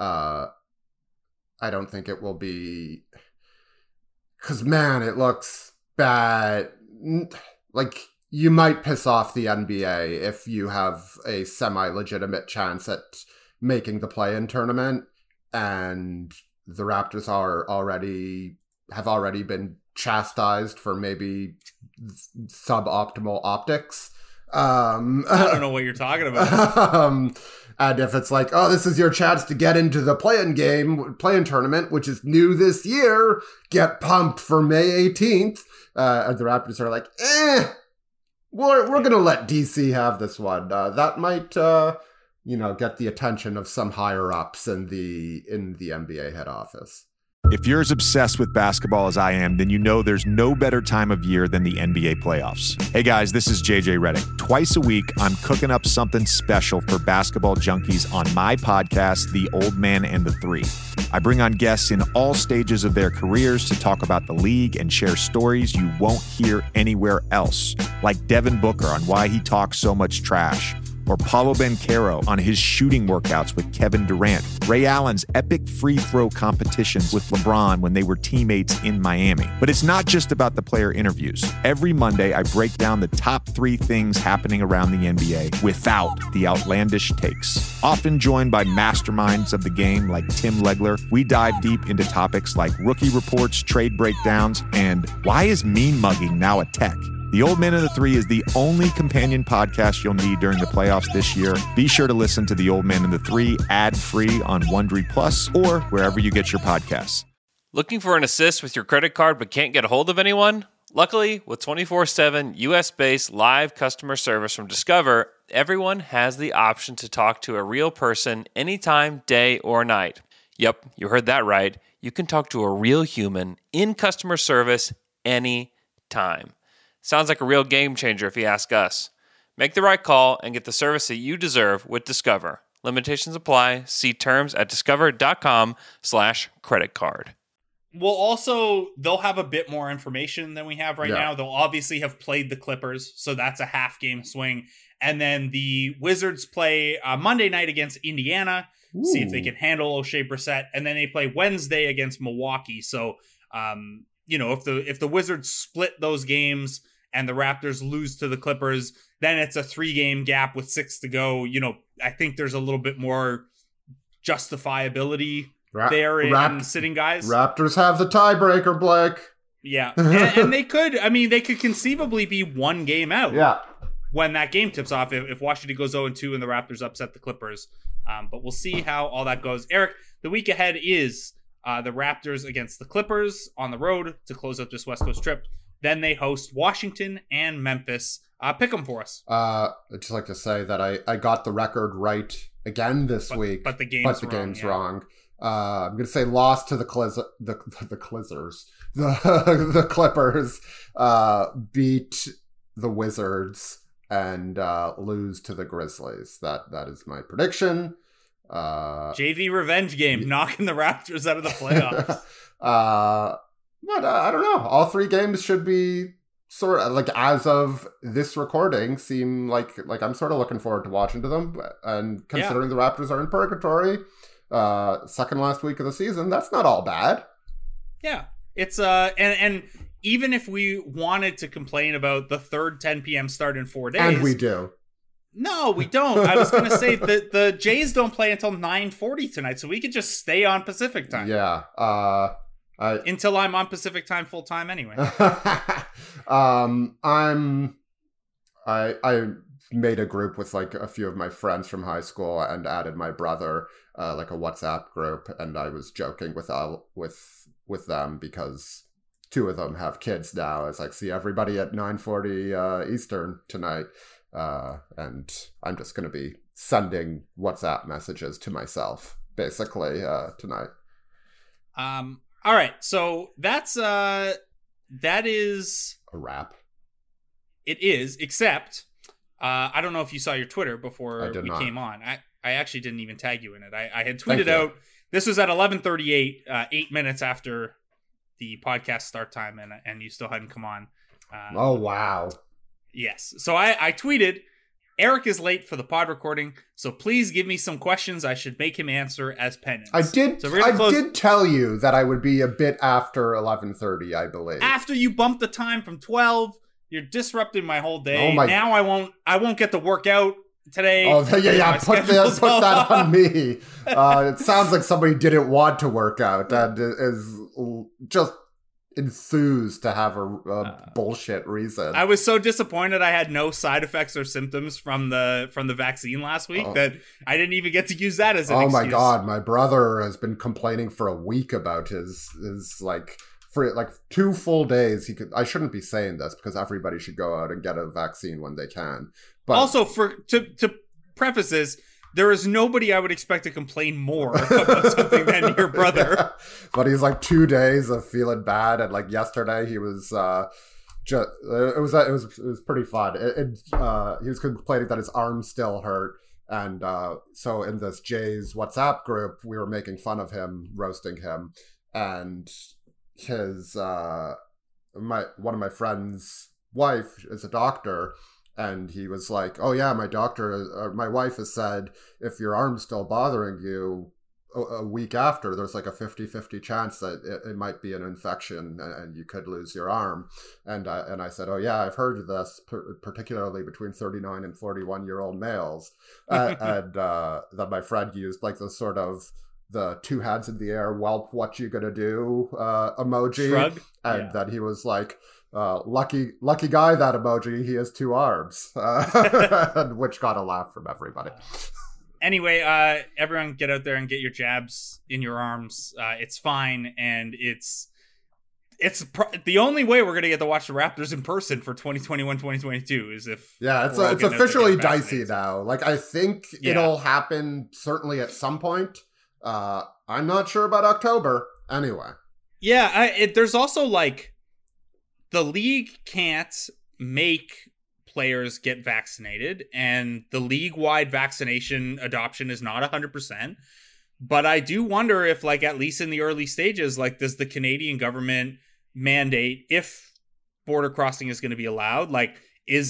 I don't think it will be, because man, it looks bad. Like, you might piss off the NBA if you have a semi-legitimate chance at making the play-in tournament, and the Raptors have already been chastised for maybe suboptimal optics. I don't know what you're talking about. And if it's like, oh, this is your chance to get into the play-in tournament, which is new this year, get pumped for May 18th. And the Raptors are like, we're going to let DC have this one. That might, get the attention of some higher ups in the NBA head office. If you're as obsessed with basketball as I am, then you know there's no better time of year than the NBA playoffs. Hey guys, this is JJ Redick. Twice a week, I'm cooking up something special for basketball junkies on my podcast, The Old Man and the Three. I bring on guests in all stages of their careers to talk about the league and share stories you won't hear anywhere else, like Devin Booker on why he talks so much trash, or Paulo Banchero on his shooting workouts with Kevin Durant, Ray Allen's epic free throw competitions with LeBron when they were teammates in Miami. But it's not just about the player interviews. Every Monday, I break down the top 3 things happening around the NBA without the outlandish takes. Often joined by masterminds of the game like Tim Legler, we dive deep into topics like rookie reports, trade breakdowns, and why is mean mugging now a tech? The Old Man and the Three is the only companion podcast you'll need during the playoffs this year. Be sure to listen to The Old Man and the Three ad-free on Wondery Plus or wherever you get your podcasts. Looking for an assist with your credit card but can't get a hold of anyone? Luckily, with 24/7 US-based live customer service from Discover, everyone has the option to talk to a real person anytime, day or night. Yep, you heard that right. You can talk to a real human in customer service anytime. Sounds like a real game changer if you ask us. Make the right call and get the service that you deserve with Discover. Limitations apply. See terms at discover.com/creditcard. They'll have a bit more information than we have right now. They'll obviously have played the Clippers, so that's a half game swing. And then the Wizards play Monday night against Indiana, see if they can handle O'Shea Brissett. And then they play Wednesday against Milwaukee. So, if the Wizards split those games and the Raptors lose to the Clippers, then it's a 3-game gap with 6 to go. I think there's a little bit more justifiability there in sitting guys. Raptors have the tiebreaker, Blake. Yeah. and they could conceivably be 1 game out. Yeah. When that game tips off, if Washington goes 0-2 and the Raptors upset the Clippers. But we'll see how all that goes. Eric, the week ahead is the Raptors against the Clippers on the road to close out this West Coast trip. Then they host Washington and Memphis. Pick them for us. I'd just like to say that I got the record right again this week. But the game's wrong. I'm going to say loss to the Clippers, beat the Wizards, and lose to the Grizzlies. That is my prediction. JV revenge game, knocking the Raptors out of the playoffs. But I don't know. All 3 games should be sort of like, as of this recording, seem like I'm sort of looking forward to watching to them. And considering the Raptors are in purgatory, second last week of the season, that's not all bad. Yeah, it's and even if we wanted to complain about the third 10 p.m. start in 4 days, and we do. No, we don't. I was going to say that the Jays don't play until 9:40 tonight, so we could just stay on Pacific time. Yeah. Until I'm on Pacific time full time anyway. I made a group with like a few of my friends from high school and added my brother, like a WhatsApp group, and I was joking with them because 2 of them have kids now. It's like, see everybody at 9:40 Eastern tonight. And I'm just going to be sending WhatsApp messages to myself basically tonight. All right, so that is a wrap. It is, except I don't know if you saw your Twitter before we came on. I actually didn't even tag you in it. I had tweeted out, this was at 11:38, 8 minutes after the podcast start time, and you still hadn't come on. Oh, wow. Yes. So I tweeted, Eric is late for the pod recording, so please give me some questions I should make him answer as penance. I did tell you that I would be a bit after 11:30, I believe. After you bumped the time from 12, you're disrupting my whole day. Now I won't get to work out today. Oh, yeah. Put that on me. It sounds like somebody didn't want to work out and is just enthused to have a bullshit reason. I was so disappointed I had no side effects or symptoms from the vaccine last week that I didn't even get to use that as an excuse. Oh my god, my brother has been complaining for a week about his like for like 2 full days. I shouldn't be saying this because everybody should go out and get a vaccine when they can. But also to preface this, there is nobody I would expect to complain more about something than your brother. But he's like 2 days of feeling bad, and like yesterday he was it was pretty fun. He was complaining that his arm still hurt, and so in this Jay's WhatsApp group, we were making fun of him, roasting him, and his one of my friend's wife is a doctor. And he was like, "Oh yeah, my wife has said if your arm's still bothering you a week after, there's like a 50-50 chance that it might be an infection and you could lose your arm." And I said, "Oh yeah, I've heard of this, particularly between 39 and 41-year-old males." And that my friend used like the sort of the two hands in the air, "Welp, what you gonna do?" Emoji. Shrug. And then he was like, lucky guy, that emoji, he has 2 arms, which got a laugh from everybody. Anyway, everyone get out there and get your jabs in your arms. It's fine, and it's the only way we're gonna get to watch the Raptors in person for 2021-2022 is if it's officially dicey now. Like, I think it'll happen certainly at some point. I'm not sure about October. Anyway, there's also like, the league can't make players get vaccinated, and the league-wide vaccination adoption is not 100%. But I do wonder if, like, at least in the early stages, like, does the Canadian government mandate if border crossing is going to be allowed? Like,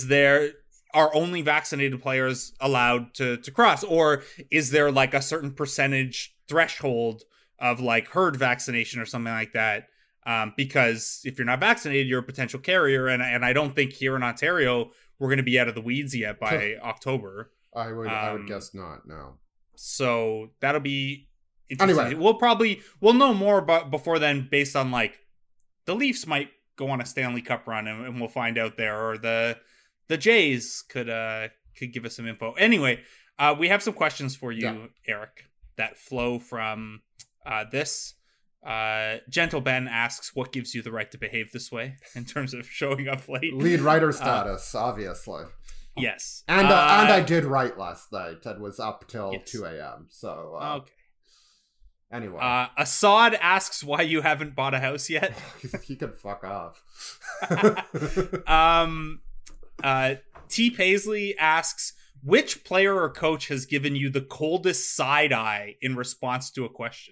are only vaccinated players allowed to cross? Or is there, like, a certain percentage threshold of, like, herd vaccination or something like that? Because if you're not vaccinated, you're a potential carrier. And I don't think here in Ontario, we're going to be out of the weeds yet by October. I would guess not, no. So that'll be interesting. Anyway. We'll know more before then, based on, like, the Leafs might go on a Stanley Cup run and we'll find out there, or the Jays could give us some info. Anyway, we have some questions for you, Eric, that flow from this. Gentle Ben asks, what gives you the right to behave this way in terms of showing up late? Lead writer status, obviously. Yes. And I did write last night and was up till 2 a.m. So, okay. Anyway. Assad asks why you haven't bought a house yet. He can fuck off. T. Paisley asks, which player or coach has given you the coldest side eye in response to a question?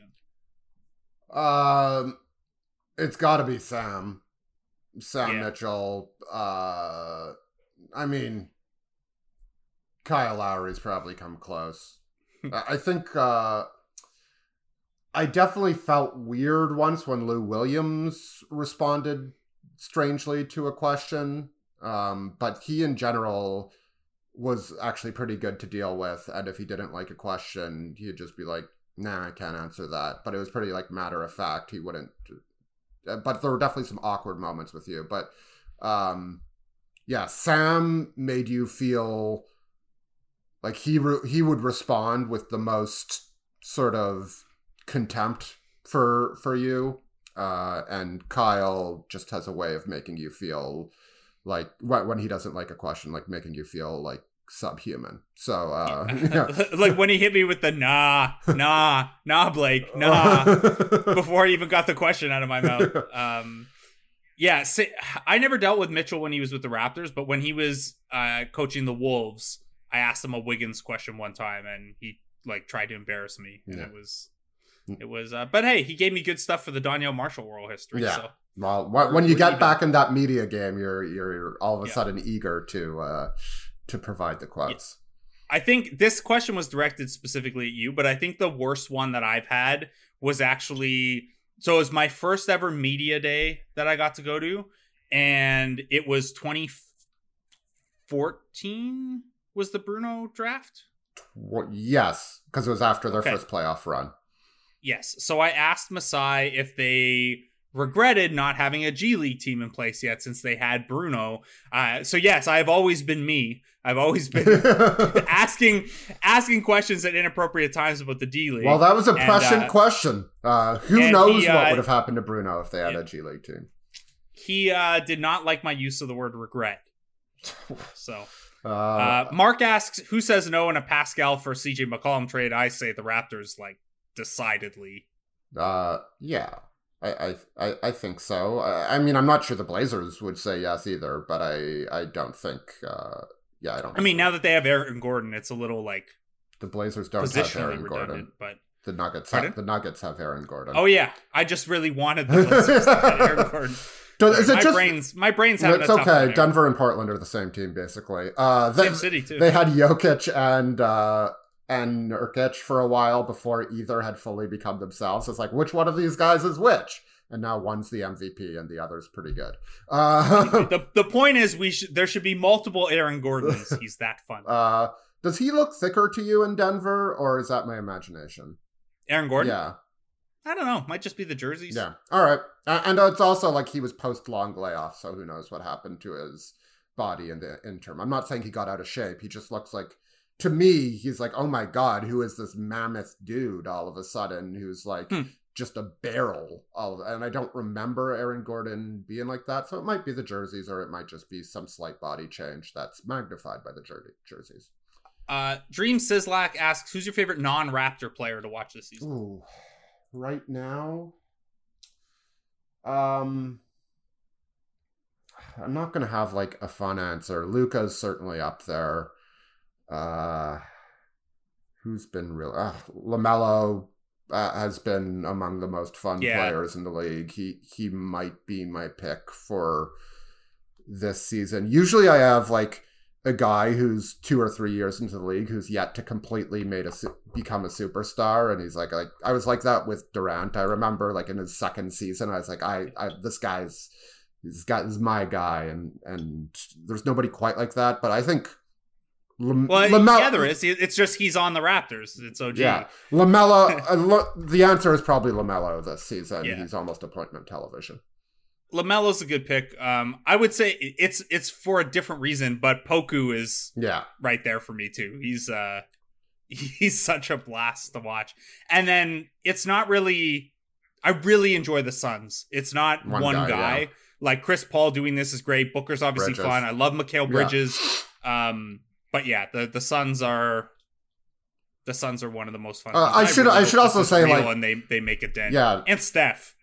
It's got to be Sam Mitchell. I mean, Kyle Lowry's probably come close. I think I definitely felt weird once when Lou Williams responded strangely to a question, but he in general was actually pretty good to deal with, and if he didn't like a question, he'd just be like, "Nah, I can't answer that." But it was pretty, like, matter of fact. He wouldn't. But there were definitely some awkward moments with you. But Sam made you feel like he would respond with the most sort of contempt for you. And Kyle just has a way of making you feel like, when he doesn't like a question, like making you feel like subhuman. So like when he hit me with the nah Blake, nah, before he even got the question out of my mouth. I never dealt with Mitchell when he was with the Raptors, but when he was coaching the Wolves, I asked him a Wiggins question one time and he, like, tried to embarrass me, and it was but hey, he gave me good stuff for the Donnell Marshall oral history. So well, when you get back in that media game, you're all of a sudden eager to provide the quotes. I think this question was directed specifically at you, but I think the worst one that I've had was actually, so it was my first ever media day that I got to go to, and it was 2014 was the Bruno draft? Yes, because it was after their first playoff run. Yes. So I asked Masai if they regretted not having a G League team in place yet since they had Bruno. So yes, I've always been me. I've always been asking questions at inappropriate times about the D League. Well, that was a prescient question. Who knows what would have happened to Bruno if they had a G League team? He did not like my use of the word regret. So Mark asks, who says no in a Pascal for CJ McCollum trade? I say the Raptors, like, decidedly. Yeah. I think so. I mean, I'm not sure the Blazers would say yes either, but I don't think. I don't. I mean, now that they have Aaron Gordon, it's a little like the Blazers don't have Aaron Gordon, but the Nuggets have Aaron Gordon. Oh yeah, I just really wanted the Blazers to get Aaron Gordon. Is it my brain's having a tough okay. one Denver and Portland are the same team basically. Same city too. They had Jokic and Nurkic for a while before either had fully become themselves. It's like, which one of these guys is which? And now one's the MVP and the other's pretty good. The point is there should be multiple Aaron Gordons. He's that fun. Does he look thicker to you in Denver, or is that my imagination? Aaron Gordon? Yeah. I don't know. Might just be the jerseys. Yeah. All right. And it's also like he was post-long layoff, so who knows what happened to his body in the interim. I'm not saying he got out of shape. He just looks like, to me, he's like, oh my God, who is this mammoth dude all of a sudden who's like just a barrel. And I don't remember Aaron Gordon being like that. So it might be the jerseys, or it might just be some slight body change that's magnified by the jerseys. Dream Sislak asks, who's your favorite non-Raptor player to watch this season? Ooh, right now, I'm not gonna have like a fun answer. Luka's certainly up there. Who's been real? LaMelo has been among the most fun players in the league. He might be my pick for this season. Usually, I have like a guy who's 2 or 3 years into the league who's yet to completely become a superstar, and he's like I was like that with Durant. I remember like in his second season, I was like, this guy's my guy, and there's nobody quite like that. But I think there is. It's just he's on the Raptors. It's OG. Yeah, LaMelo. The answer is probably LaMelo this season. Yeah. He's almost appointment television. LaMelo's a good pick. I would say it's for a different reason, but Poku is right there for me too. He's such a blast to watch. And then it's not really. I really enjoy the Suns. It's not one guy. Yeah. Like Chris Paul doing this is great. Booker's obviously fun. I love Mikal Bridges. Yeah. But yeah, the Suns are. The Suns are one of the most fun. I should also say like, and they make a dent. Yeah, and Steph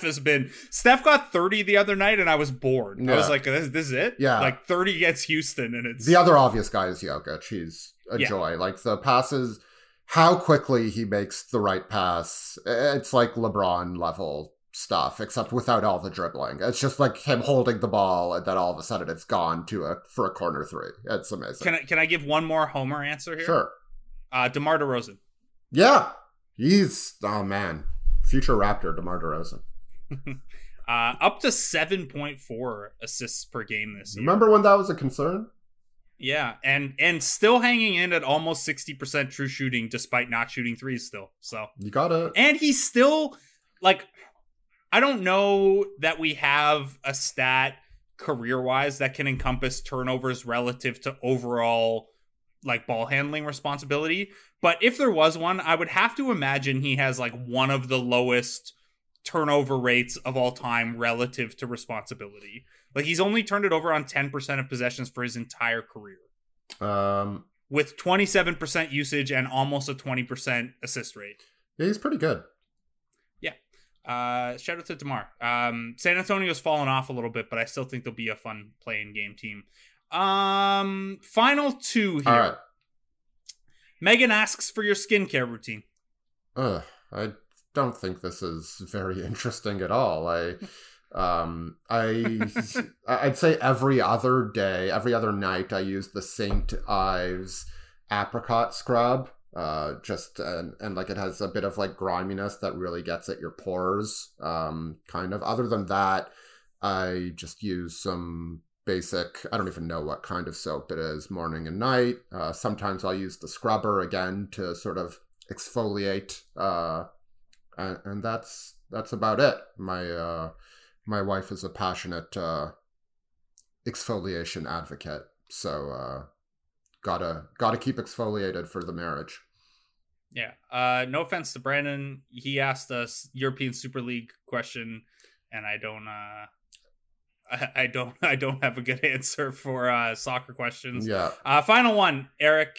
got 30 the other night, and I was bored. Yeah. I was like, this is it. Yeah, like 30 against Houston, and it's the other obvious guy is Jokic. He's a joy. Like the passes, how quickly he makes the right pass. It's like LeBron level stuff, except without all the dribbling. It's just like him holding the ball, and then all of a sudden it's gone for a corner three. It's amazing. Can I give one more Homer answer here? Sure. DeMar DeRozan. Yeah. He's, oh man. Future Raptor, DeMar DeRozan. Up to 7.4 assists per game this year. Remember when that was a concern? Yeah, and still hanging in at almost 60% true shooting despite not shooting threes still. So you gotta. And he's still, like, I don't know that we have a stat career-wise that can encompass turnovers relative to overall like ball handling responsibility. But if there was one, I would have to imagine he has like one of the lowest turnover rates of all time relative to responsibility. Like he's only turned it over on 10% of possessions for his entire career. With 27% usage and almost a 20% assist rate. Yeah, he's pretty good. Yeah. Shout out to DeMar. San Antonio's fallen off a little bit, but I still think they'll be a fun playing game team. Final two here. All right. Megan asks for your skincare routine. I don't think this is very interesting at all. I'd say every other night I use the St. Ives apricot scrub. And like it has a bit of like griminess that really gets at your pores. Kind of. Other than that, I just use some basic, I don't even know what kind of soap it is, morning and night. Sometimes I'll use the scrubber again to sort of exfoliate. And that's about it. My wife is a passionate exfoliation advocate, so gotta keep exfoliated for the marriage. Yeah. No offense to Brandon, he asked us European Super League question, and I don't I don't have a good answer for soccer questions. Yeah. Final one, Eric,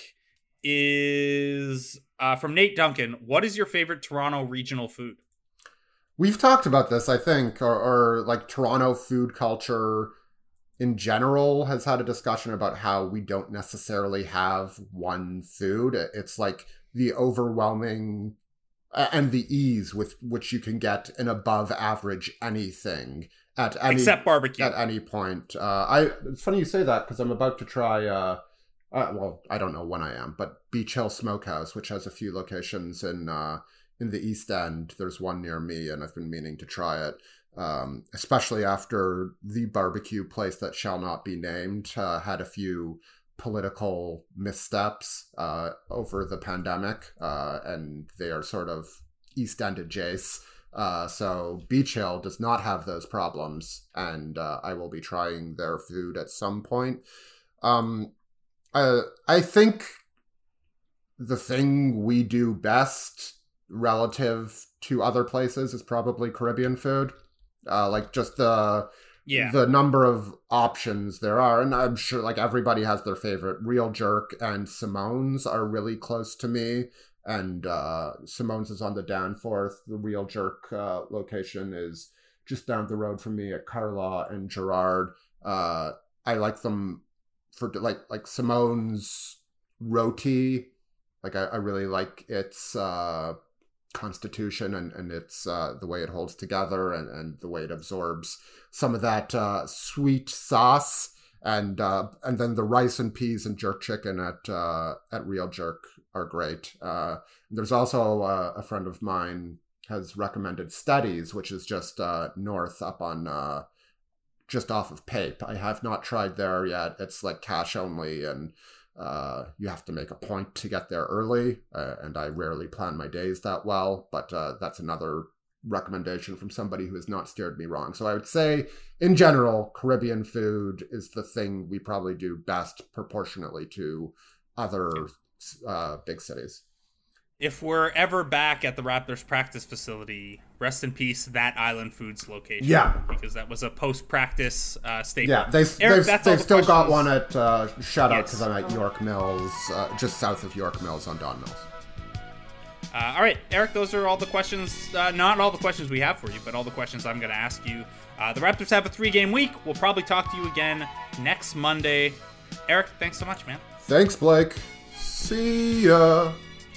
is from Nate Duncan. What is your favorite Toronto regional food? We've talked about this, I think, or like Toronto food culture in general has had a discussion about how we don't necessarily have one food. It's like the overwhelming and the ease with which you can get an above average anything at any, except barbecue at any point. It's funny you say that because I'm about to try, well, I don't know when I am, but Beach Hill Smokehouse, which has a few locations in the East End. There's one near me, and I've been meaning to try it, especially after the barbecue place that shall not be named had a few political missteps over the pandemic, and they are sort of East End adjacent. So Beach Hill does not have those problems, and I will be trying their food at some point. I think the thing we do best relative to other places is probably Caribbean food. Like just the number of options there are, and I'm sure like everybody has their favorite. Real Jerk and Simone's are really close to me, and Simone's is on the Danforth. The Real Jerk location is just down the road from me at Carlaw and Gerrard. I like them for like Simone's roti. Like I really like its constitution and its the way it holds together and the way it absorbs some of that sweet sauce, and then the rice and peas and jerk chicken at Real Jerk are great. There's also a friend of mine has recommended Steady's, which is just north up on just off of Pape. I have not tried there yet. It's like cash only, and you have to make a point to get there early, and I rarely plan my days that well, but that's another recommendation from somebody who has not steered me wrong. So I would say, in general, Caribbean food is the thing we probably do best proportionately to other big cities. If we're ever back at the Raptors practice facility, rest in peace, that Island Foods location. Yeah. Because that was a post-practice staple. Yeah, they've still got one at, shout out because I'm at York Mills, just south of York Mills on Don Mills. All right, Eric, those are all the questions, not all the questions we have for you, but all the questions I'm going to ask you. The Raptors have a 3-game week. We'll probably talk to you again next Monday. Eric, thanks so much, man. Thanks, Blake. See ya.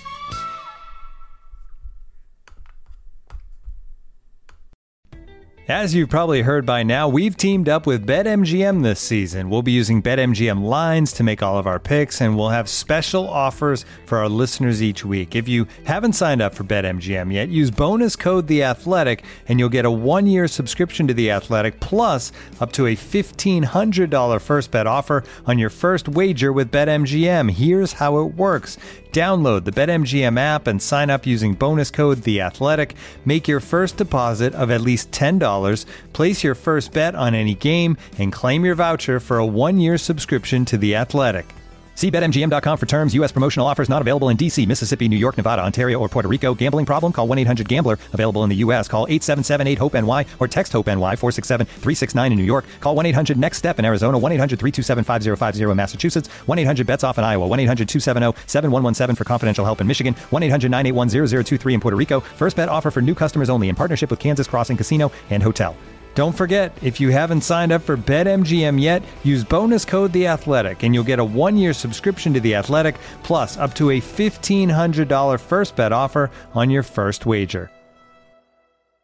As you've probably heard by now, we've teamed up with BetMGM this season. We'll be using BetMGM lines to make all of our picks, and we'll have special offers for our listeners each week. If you haven't signed up for BetMGM yet, use bonus code The Athletic, and you'll get a 1-year subscription to The Athletic, plus up to a $1,500 first bet offer on your first wager with BetMGM. Here's how it works. Download the BetMGM app and sign up using bonus code The Athletic. Make your first deposit of at least $10. Place your first bet on any game and claim your voucher for a 1-year subscription to The Athletic. See BetMGM.com for terms. U.S. promotional offers not available in D.C., Mississippi, New York, Nevada, Ontario, or Puerto Rico. Gambling problem? Call 1-800-GAMBLER. Available in the U.S. Call 877-8-HOPE-NY or text HOPE-NY 467-369 in New York. Call 1-800-NEXT-STEP in Arizona. 1-800-327-5050 in Massachusetts. 1-800-BETS-OFF in Iowa. 1-800-270-7117 for confidential help in Michigan. 1-800-981-0023 in Puerto Rico. First bet offer for new customers only in partnership with Kansas Crossing Casino and Hotel. Don't forget, if you haven't signed up for BetMGM yet, use bonus code The Athletic, and you'll get a 1-year subscription to The Athletic, plus up to a $1,500 first bet offer on your first wager.